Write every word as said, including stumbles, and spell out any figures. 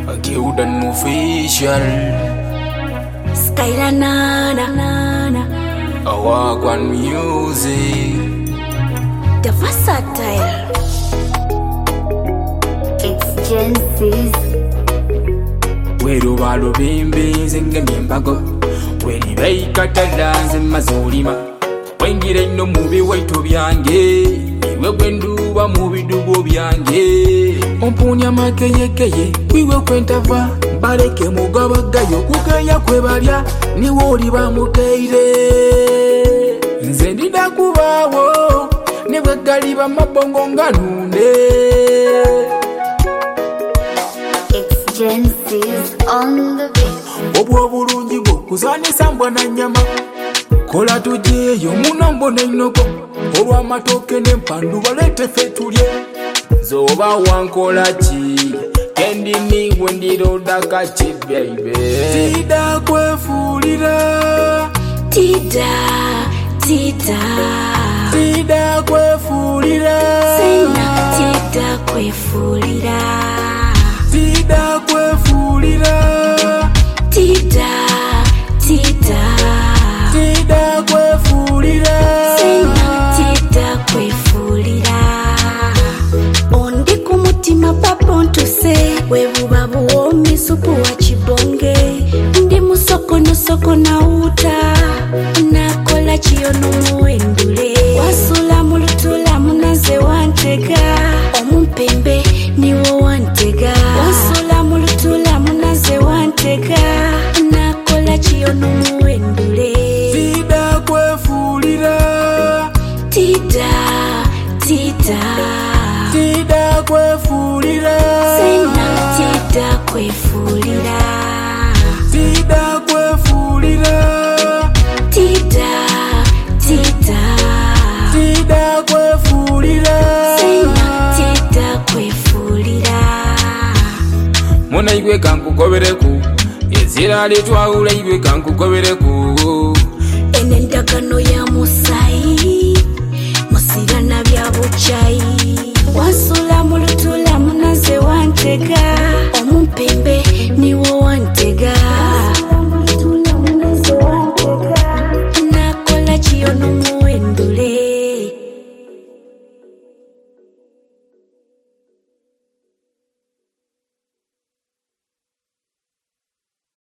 Gildan official Skyla nana nana Awagwan music The versatile It's Genesis Weru balo bimbi nzenge nyembago Weri beikatala nze mazulima Wengire ino mubi waitu byange Iwe gwenduba mubi dugo byange Ompunya makeyekeye Wiwe kwentava Baleke mugabagayo Kukeya kwebalya Niwo oli bamukeire Nze ndida kubawo Nibwe galiba mabongo nganunde It's Genesis on the beat Obwo bulungi bwo kuzanisa mbwa na nyama Kola tujeyo munombo n'enoko olw'amatooke n'empandu balete ffe tulye zoba wankola ki kendi niwe ndiroda kaki baby tida kwefuulira Tida Tida tida kwefuulira Sena Tida kwefuulira tida kwefuulira Tida Tida tida kwefuulira Sena Tida kwefuulira Ondi ku mutima papa ntuse webuba buwomi supu wa kibonge ndi musokono soko na uta nakola kiyono muwendule wasula mu lutula munaze wantega omumpembe niwo wantega wasula mu lutula munaze wantega nakola kiyono muwendule tida kwefuulira Tida Tida tida kwefuulira Sena Tida kwefuulira tida kwefuulira Tida Tida tida kwefuulira Sena Tida kwefuulira Muna igwe kankugobereku ezira litwawula igwe kankugobereku Ene endagano ya